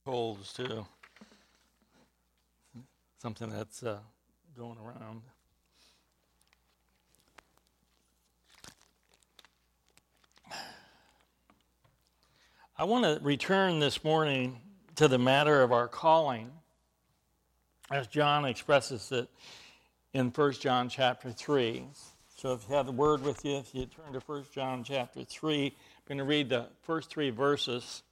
Colds too. Something that's going around. I want to return this morning to the matter of our calling, as John expresses it in 1 John chapter 3. So if you have the word with you, if you turn to 1 John chapter 3, I'm going to read the first 3 verses.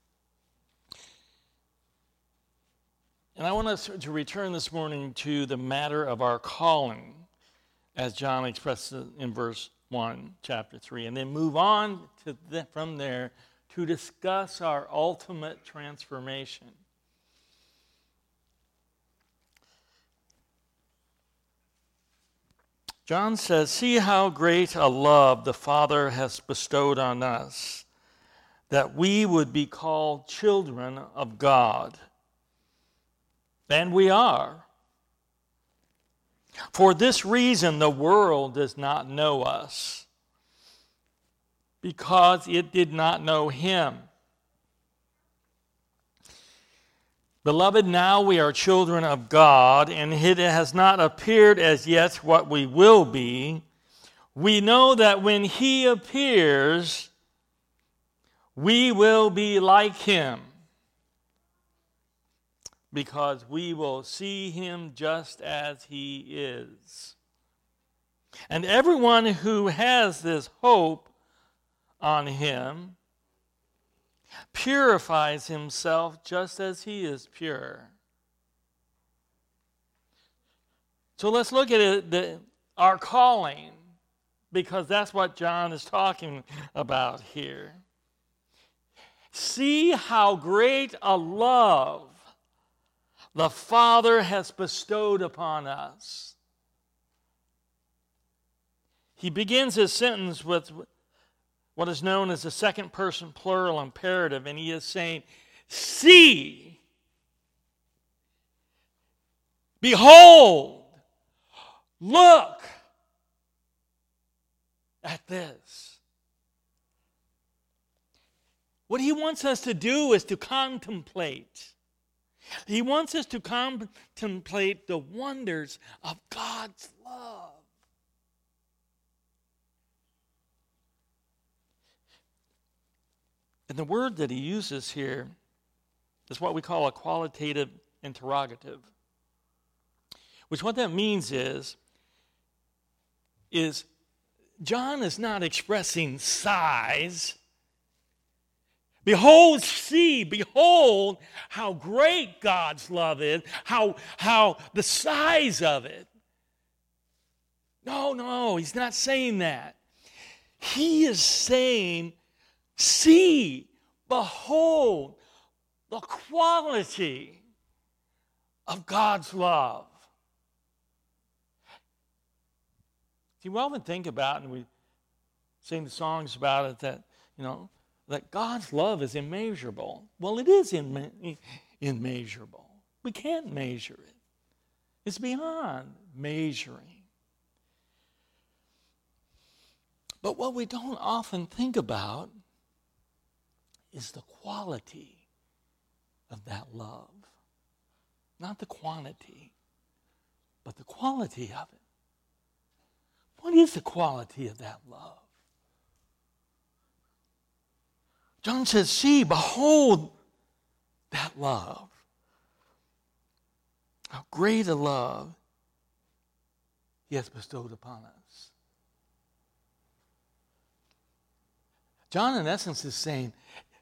And I want us to return this morning to the matter of our calling, as John expresses it in verse 1, chapter 3, and then move on from there to discuss our ultimate transformation. John says, "See how great a love the Father has bestowed on us, that we would be called children of God. And we are. For this reason, the world does not know us, because it did not know him. Beloved, now we are children of God, and it has not appeared as yet what we will be. We know that when he appears, we will be like him, because we will see him just as he is. And everyone who has this hope on him purifies himself just as he is pure." So let's look at our calling, because that's what John is talking about here. See how great a love the Father has bestowed upon us. He begins his sentence with what is known as the second person plural imperative, and he is saying, see, behold, look at this. What he wants us to do is to contemplate. He wants us to contemplate the wonders of God's love. And the word that he uses here is what we call a qualitative interrogative. Which what that means is John is not expressing size. Behold, see, behold how great God's love is, how the size of it. No, he's not saying that. He is saying, see, behold the quality of God's love. See, we often think about, and we sing the songs about it, that, that God's love is immeasurable. Well, it is immeasurable. We can't measure it. It's beyond measuring. But what we don't often think about is the quality of that love. Not the quantity, but the quality of it. What is the quality of that love? John says, see, behold that love. How great a love he has bestowed upon us. John, in essence, is saying,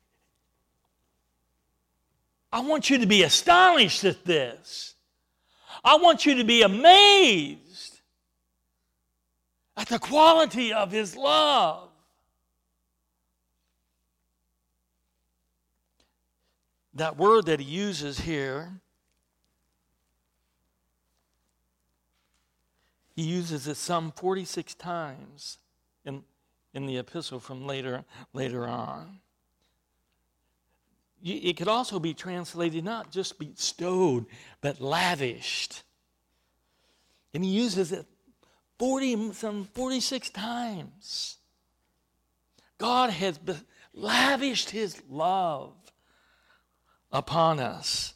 I want you to be astonished at this. I want you to be amazed at the quality of his love. That word that he uses here, he uses it some 46 times in the epistle from later on. It could also be translated not just bestowed, but lavished. And he uses it some 46 times. God has lavished his love upon us.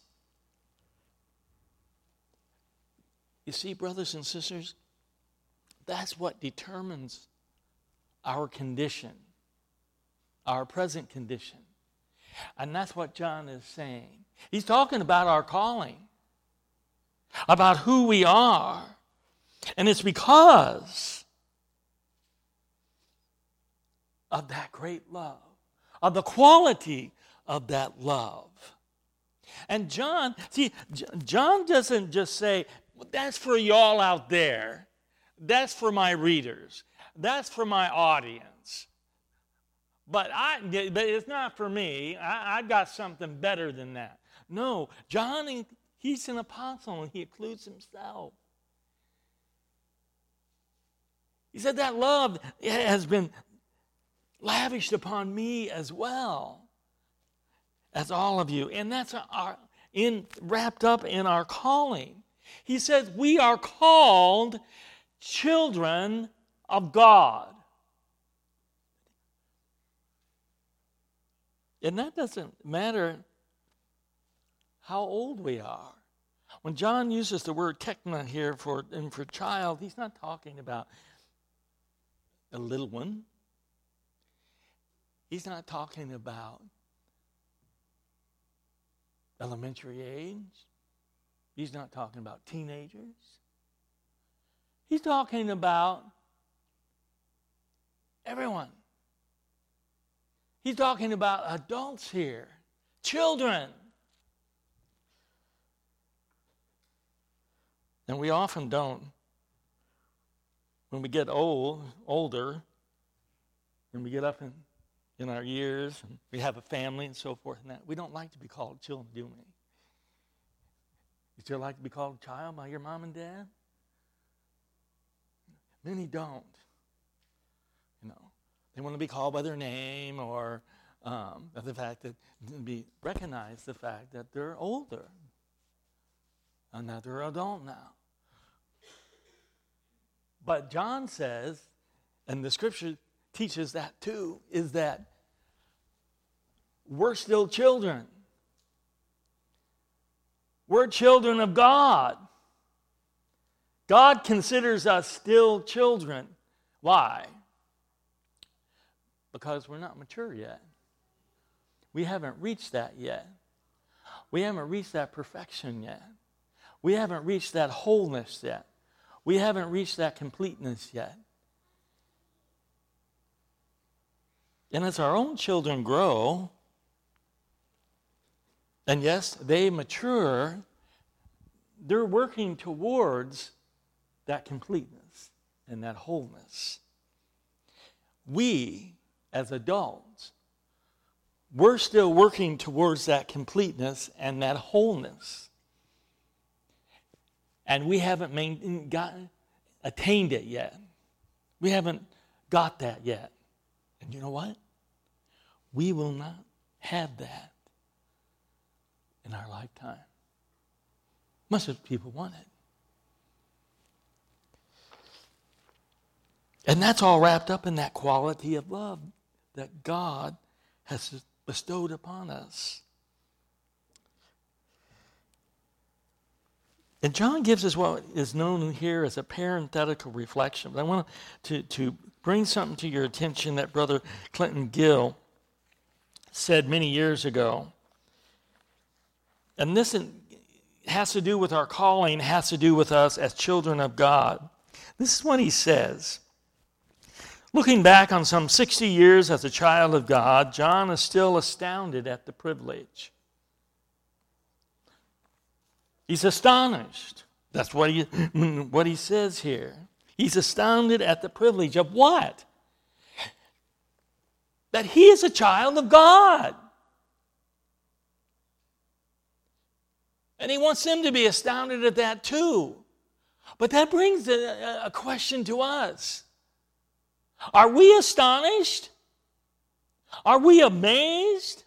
You see, brothers and sisters, that's what determines our condition, our present condition. And that's what John is saying. He's talking about our calling, about who we are. And it's because of that great love, of the quality of that love. And John doesn't just say, that's for y'all out there. That's for my readers. That's for my audience. But it's not for me. I've got something better than that. No, John, he's an apostle, and he includes himself. He said that love has been lavished upon me as well as all of you. And that's wrapped up in our calling. He says we are called children of God. And that doesn't matter how old we are. When John uses the word tekna here for child, he's not talking about a little one. He's not talking about elementary age. He's not talking about teenagers. He's talking about everyone. He's talking about adults here, children. And we often don't. When we get older, and we get up in our years, and we have a family and so forth, and that, we don't like to be called children, do we? You still like to be called a child by your mom and dad? Many don't. They want to be called by their name, or the fact that recognize the fact that they're older and that they're adult now. But John says, and the scripture teaches that too, is that we're still children. We're children of God. God considers us still children. Why? Because we're not mature yet. We haven't reached that yet. We haven't reached that perfection yet. We haven't reached that wholeness yet. We haven't reached that completeness yet. And as our own children grow, and yes, they mature, they're working towards that completeness and that wholeness. We, as adults, we're still working towards that completeness and that wholeness. And we haven't attained it yet. We haven't got that yet. And you know what? We will not have that in our lifetime. Much of people want it. And that's all wrapped up in that quality of love that God has bestowed upon us. And John gives us what is known here as a parenthetical reflection. But I want to bring something to your attention that Brother Clinton Gill said many years ago. And this has to do with our calling, has to do with us as children of God. This is what he says. Looking back on some 60 years as a child of God, John is still astounded at the privilege. He's astonished. That's what he says here. He's astounded at the privilege of what? That he is a child of God. And he wants them to be astounded at that too. But that brings a question to us. Are we astonished? Are we amazed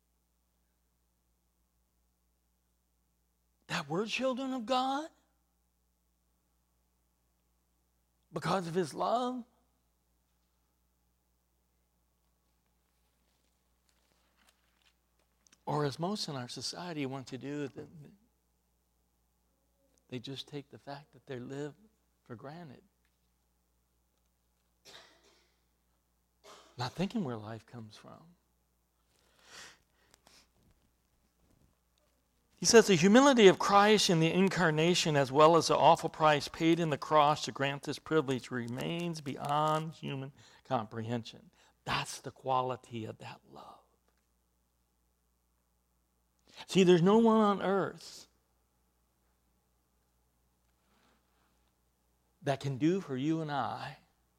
that we're children of God because of his love? Or as most in our society want to do, they just take the fact that they live for granted. Not thinking where life comes from. He says the humility of Christ in the incarnation, as well as the awful price paid in the cross to grant this privilege, remains beyond human comprehension. That's the quality of that love. See, there's no one on earth that can do for you and I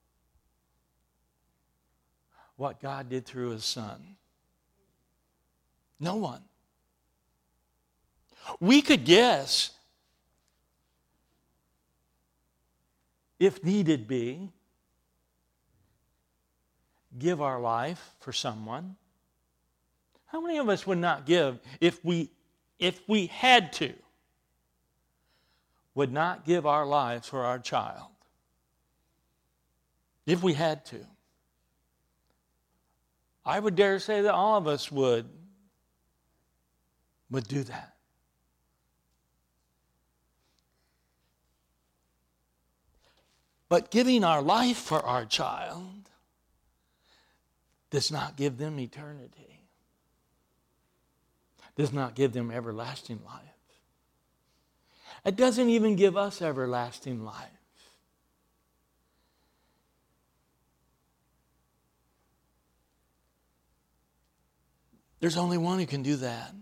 what God did through his Son. No one. We could guess, if needed be, give our life for someone. How many of us would not give if we had to? Would not give our lives for our child? If we had to. I would dare say that all of us would do that. But giving our life for our child does not give them eternity. Does not give them everlasting life. It doesn't even give us everlasting life. There's only one who can do that.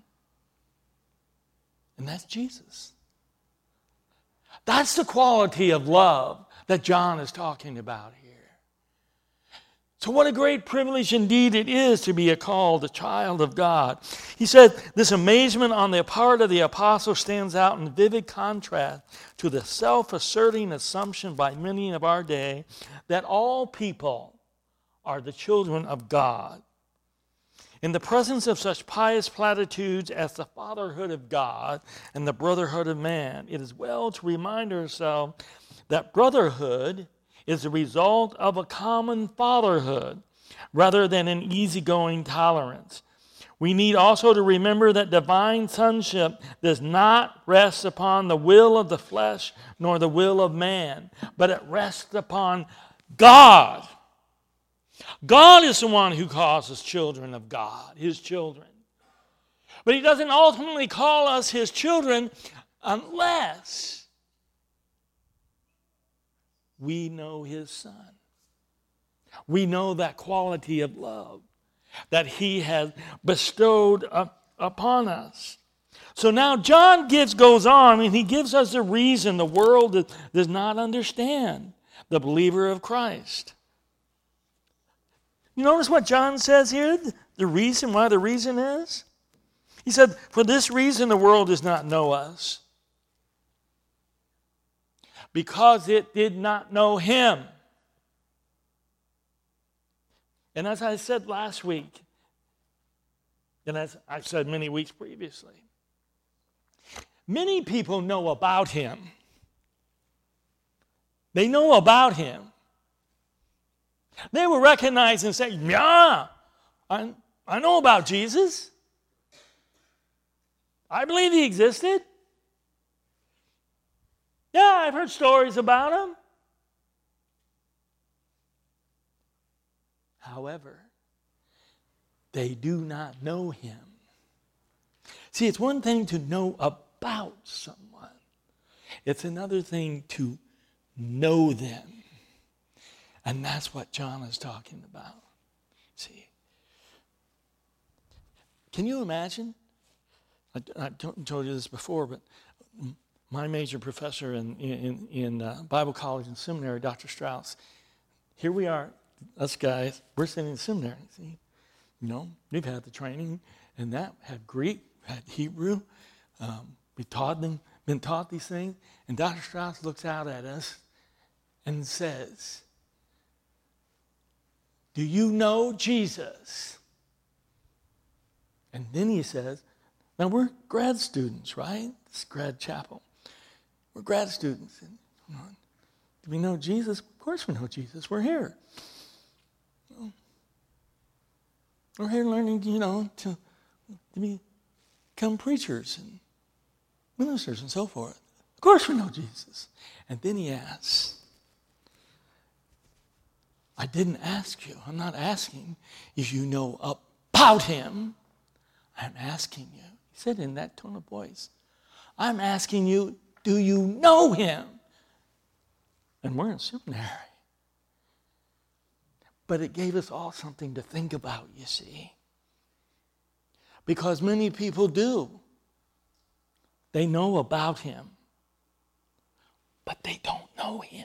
And that's Jesus. That's the quality of love that John is talking about here. So what a great privilege indeed it is to be called a child of God. He said this amazement on the part of the apostle stands out in vivid contrast to the self-asserting assumption by many of our day that all people are the children of God. In the presence of such pious platitudes as the fatherhood of God and the brotherhood of man, it is well to remind ourselves that brotherhood is the result of a common fatherhood rather than an easygoing tolerance. We need also to remember that divine sonship does not rest upon the will of the flesh nor the will of man, but it rests upon God. God is the one who calls us children of God, his children. But he doesn't ultimately call us his children unless we know his Son. We know that quality of love that he has bestowed upon us. So now John goes on and he gives us a reason the world does not understand the believer of Christ. You notice what John says here? The reason is? He said, for this reason the world does not know us. Because it did not know him. And as I said last week, and as I've said many weeks previously, many people know about him. They know about him. They will recognize and say, yeah, I know about Jesus. I believe he existed. Yeah, I've heard stories about him. However, they do not know him. See, it's one thing to know about someone. It's another thing to know them. And that's what John is talking about. See, can you imagine? I told you this before, but my major professor in Bible college and seminary, Dr. Strauss, here we are, us guys, we're sitting in seminary. See, we've had the training, and that had Greek, had Hebrew. Been taught these things, and Dr. Strauss looks out at us and says, do you know Jesus? And then he says, now we're grad students, right? It's grad chapel. We're grad students. And, do we know Jesus? Of course we know Jesus. We're here. We're here learning, to be become preachers and ministers and so forth. Of course we know Jesus. And then he asks, I didn't ask you. I'm not asking if you know about him. I'm asking you. He said in that tone of voice, I'm asking you, do you know him? And we're in seminary. But it gave us all something to think about, you see. Because many people do. They know about him, but they don't know him.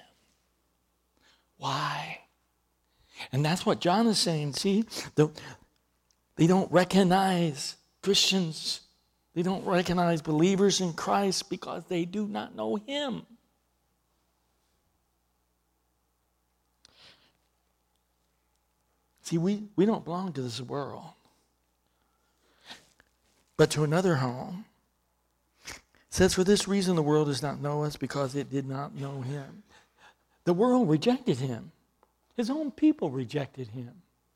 Why? And that's what John is saying. See, they don't recognize Christians. They don't recognize believers in Christ because they do not know him. See, we don't belong to this world, but to another home. It says, for this reason the world does not know us, because it did not know him. The world rejected him. His own people rejected him.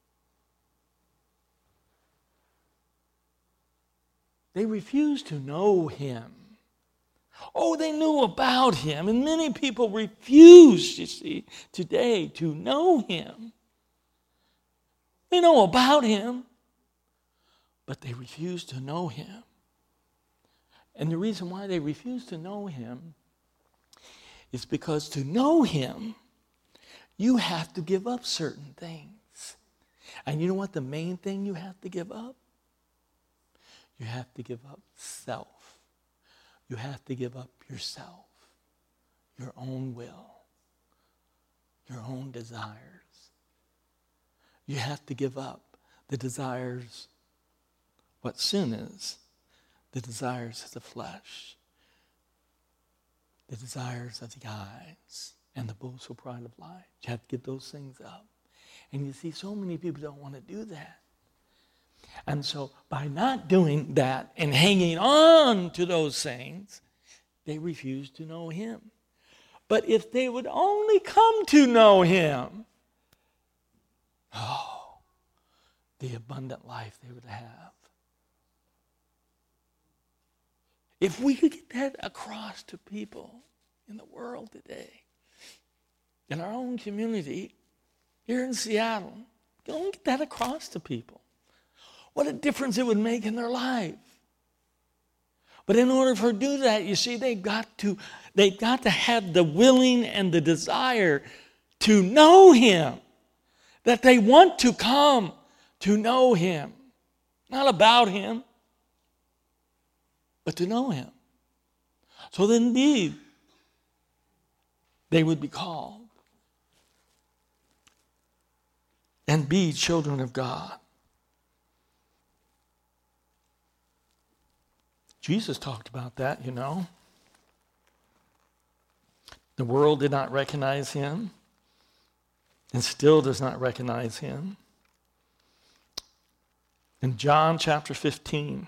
They refused to know him. Oh, they knew about him, and many people refuse, you see, today to know him. They know about him, but they refuse to know him. And the reason why they refuse to know him is because to know him, you have to give up certain things. And you know what the main thing you have to give up? You have to give up self. You have to give up yourself, your own will, your own desires. You have to give up the desires, what sin is, the desires of the flesh, the desires of the eyes, and the boastful pride of life. You have to give those things up. And you see, so many people don't want to do that. And so by not doing that and hanging on to those things, they refuse to know him. But if they would only come to know him, oh, the abundant life they would have. If we could get that across to people in the world today, in our own community, here in Seattle, don't get that across to people. What a difference it would make in their life. But in order for to do that, you see, they've got to have the willing and the desire to know him. That they want to come to know him. Not about him, but to know him. So that indeed, they would be called and be children of God. Jesus talked about that, you know. The world did not recognize him and still does not recognize him. In John chapter 15,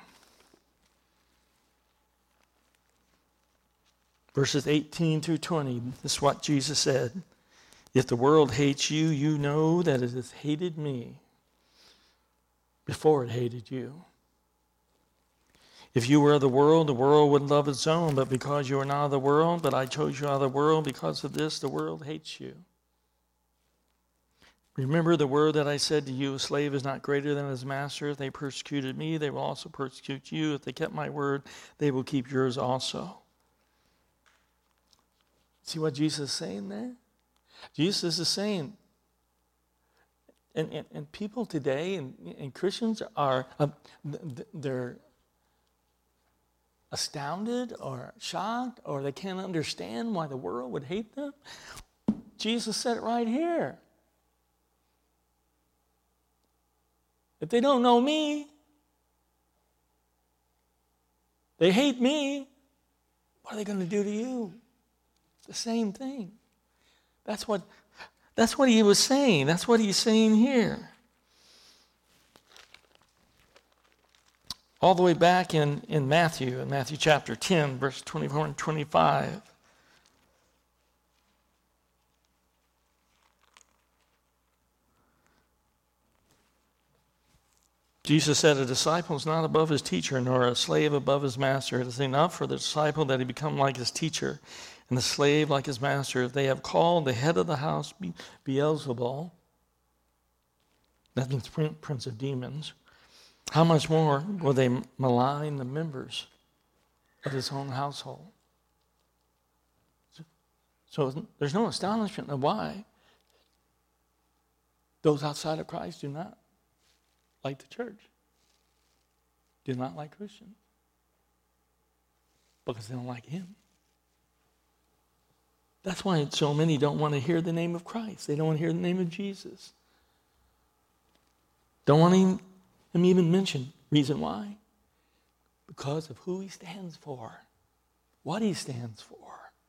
verses 18 through 20, this is what Jesus said. If the world hates you, you know that it has hated me before it hated you. If you were of the world would love its own, but because you are not of the world, but I chose you out of the world, because of this, the world hates you. Remember the word that I said to you, a slave is not greater than his master. If they persecuted me, they will also persecute you. If they kept my word, they will keep yours also. See what Jesus is saying there? Jesus is saying, and people today, and Christians are, they're astounded or shocked, or they can't understand why the world would hate them. Jesus said it right here. If they don't know me, they hate me, what are they going to do to you? It's the same thing. That's what he was saying. That's what he's saying here. All the way back in Matthew chapter 10, verse 24 and 25. Jesus said, a disciple is not above his teacher, nor a slave above his master. It is enough for the disciple that he become like his teacher, and the slave like his master. If they have called the head of the house Beelzebul, that means prince of demons, how much more will they malign the members of his own household? So there's no astonishment of why those outside of Christ do not like the church, do not like Christians, because they don't like him. That's why so many don't want to hear the name of Christ. They don't want to hear the name of Jesus. Don't want him even mentioned. Reason why? Because of who he stands for, what he stands for.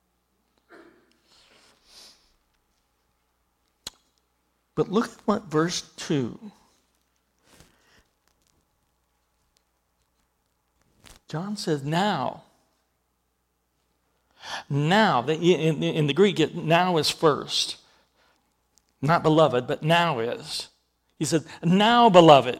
But look at what verse 2. John says, now. Now, in the Greek, now is first. Not beloved, but now is. He said, now, beloved,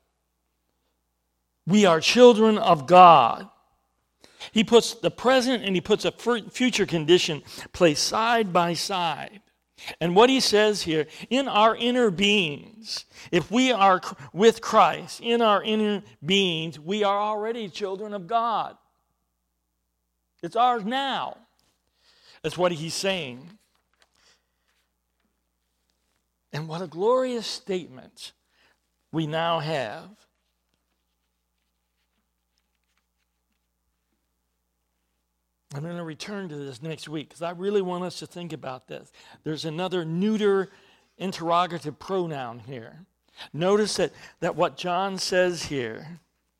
we are children of God. He puts the present and he puts a future condition placed side by side. And what he says here, in our inner beings, if we are with Christ, in our inner beings, we are already children of God. It's ours now. That's what he's saying. And what a glorious statement we now have. I'm going to return to this next week because I really want us to think about this. There's another neuter interrogative pronoun here. Notice that what John says here,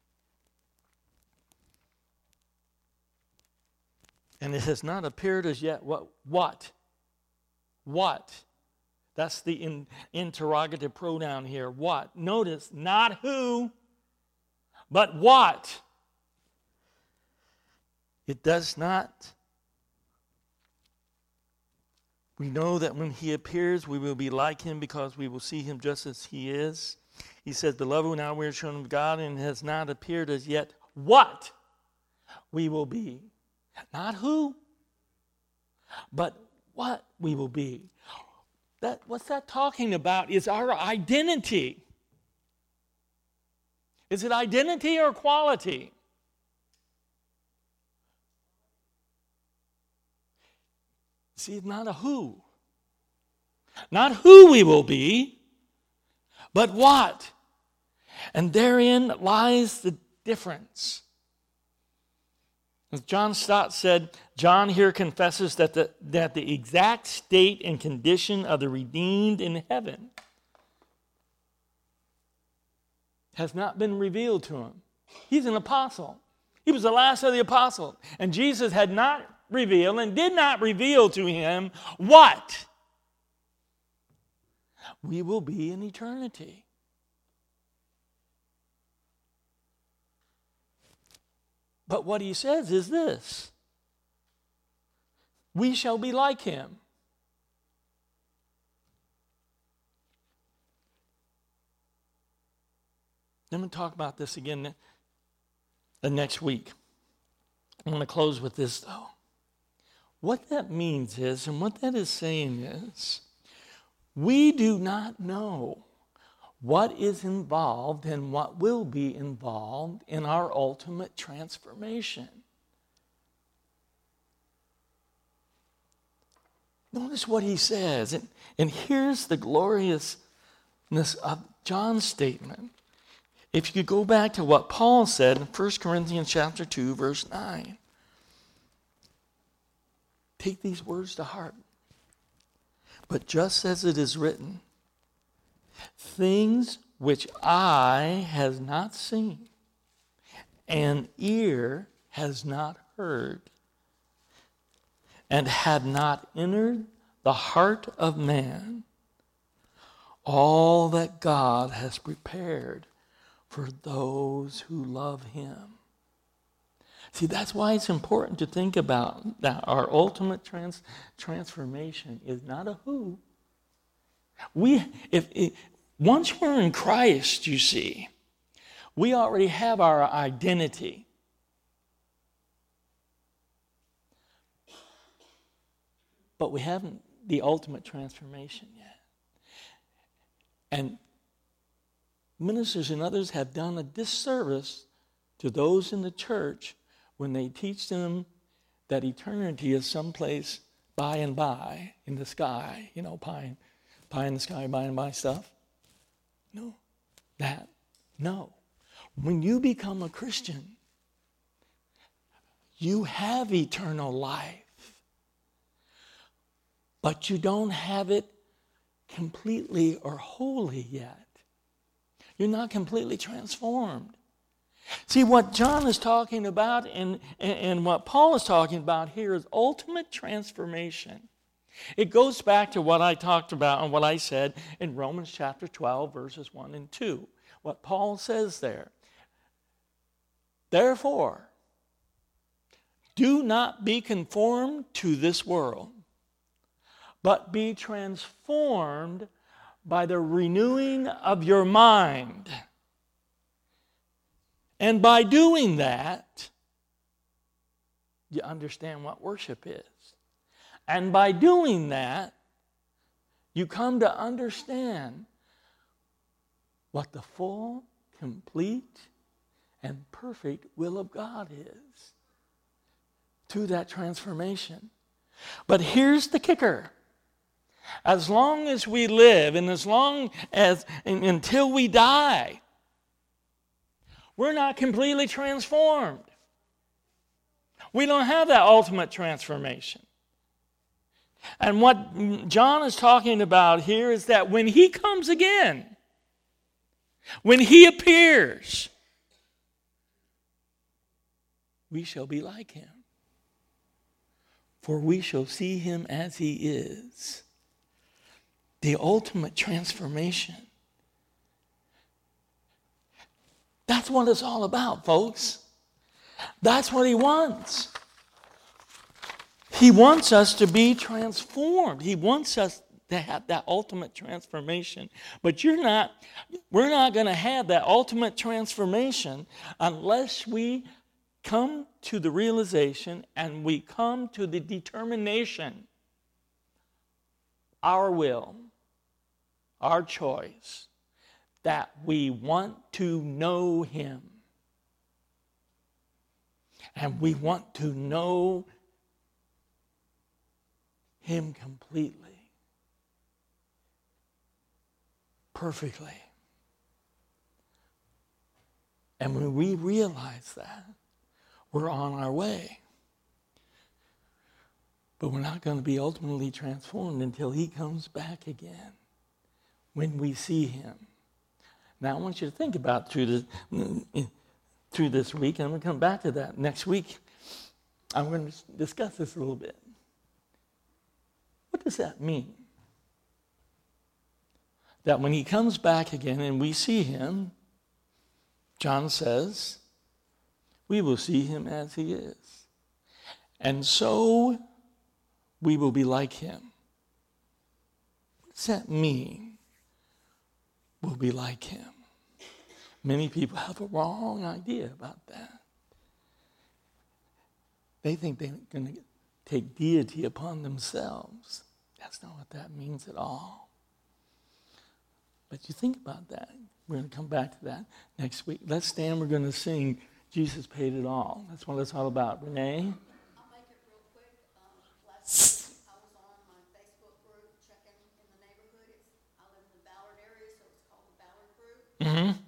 and it has not appeared as yet, what? That's the interrogative pronoun here. What? Notice, not who, but what? It does not. We know that when he appears, we will be like him because we will see him just as he is. He says, beloved, now we are children of God, and it has not appeared as yet what we will be. Not who, but what we will be. What's that talking about is our identity. Is it identity or quality? See, it's not a who. Not who we will be, but what. And therein lies the difference. As John Stott said, John here confesses that the exact state and condition of the redeemed in heaven has not been revealed to him. He's an apostle. He was the last of the apostles. And Jesus had not revealed and did not reveal to him what we will be in eternity. But what he says is this: we shall be like him. I'm going to talk about this again the next week. I'm going to close with this, though. What that means is, and what that is saying is, we do not know what is involved and what will be involved in our ultimate transformation. Notice what he says, and here's the gloriousness of John's statement. If you could go back to what Paul said in 1 Corinthians chapter 2, verse 9. Take these words to heart. But just as it is written, things which eye has not seen and ear has not heard and had not entered the heart of man, all that God has prepared for those who love him. See, that's why it's important to think about that our ultimate transformation is not a who. Once we're in Christ, you see, We already have our identity. But we haven't the ultimate transformation yet. And ministers and others have done a disservice to those in the church when they teach them that eternity is someplace by and by in the sky, pie in the sky, by and by stuff. No. When you become a Christian, you have eternal life. But you don't have it completely or wholly yet. You're not completely transformed. See, what John is talking about and what Paul is talking about here is ultimate transformation. It goes back to what I talked about and what I said in Romans chapter 12, verses 1 and 2. What Paul says there. Therefore, do not be conformed to this world, but be transformed by the renewing of your mind. And by doing that, you understand what worship is. And by doing that, you come to understand what the full, complete, and perfect will of God is through that transformation. But here's the kicker. As long as we live and as long as until we die, we're not completely transformed. We don't have that ultimate transformation. And what John is talking about here is that when he comes again, when he appears, we shall be like him. For we shall see him as he is. The ultimate transformation. That's what it's all about, folks. That's what he wants. He wants us to be transformed. He wants us to have that ultimate transformation. But we're not going to have that ultimate transformation unless we come to the realization and we come to the determination, our will, our choice, that we want to know him. And we want to know him completely, perfectly. And when we realize that, we're on our way. But we're not going to be ultimately transformed until he comes back again, when we see him. Now, I want you to think about through this week, and I'm going to come back to that next week. I'm going to discuss this a little bit. What does that mean? That when he comes back again and we see him, John says, we will see him as he is. And so we will be like him. What does that mean? We'll be like him. Many people have a wrong idea about that. They think they're going to take deity upon themselves. That's not what that means at all. But you think about that. We're going to come back to that next week. Let's stand. We're going to sing Jesus Paid It All. That's what it's all about. Renee? I'll make it real quick. Last week I was on my Facebook group checking in the neighborhood. I live in the Ballard area, so it's called the Ballard Group. Mm-hmm.